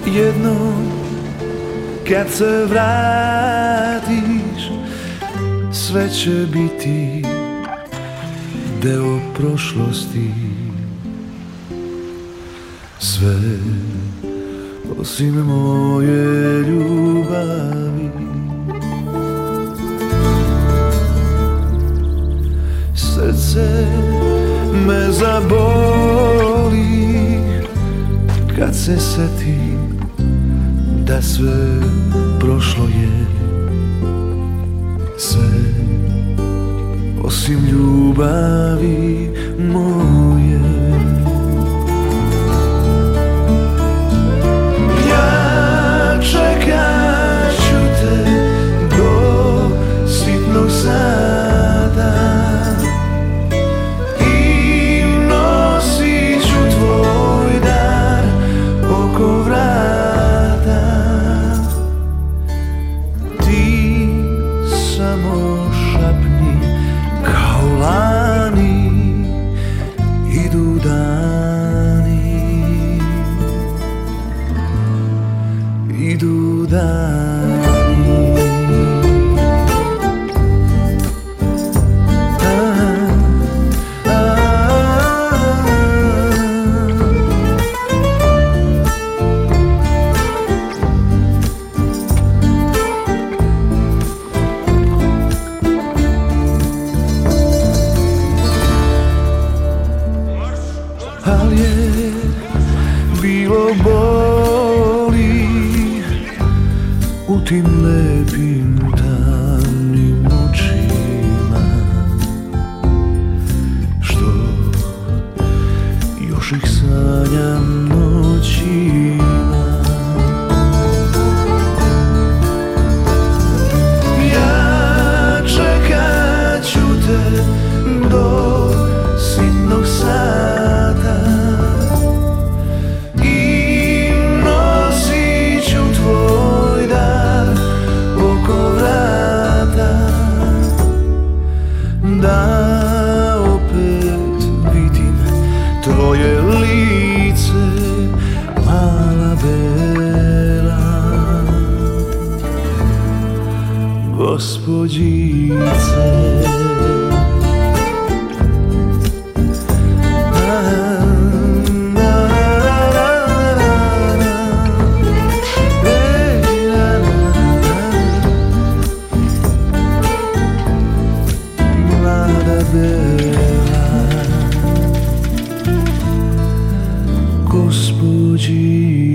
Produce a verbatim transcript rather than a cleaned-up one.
Jednom kad se vratiš, sve će biti deo prošlosti. Sve osim moje ljubavi. Srce me zaboli kad se setim da sve prošlo je. Sve osim ljubavi moje. Ja čekat ću te do sitnog sada i nosit ću tvoj dar oko vrata. Ti samo šapni kao lani, idu dani, idu dani. Al je bilo boli u tim lepim tamnim očima, što još ih sanjam noćima. Ja čekat ću te do sitnog sada i nosit ću tvoj dar oko vrata, da opet vidim tvoje lice, mala bela gospođice. Господи.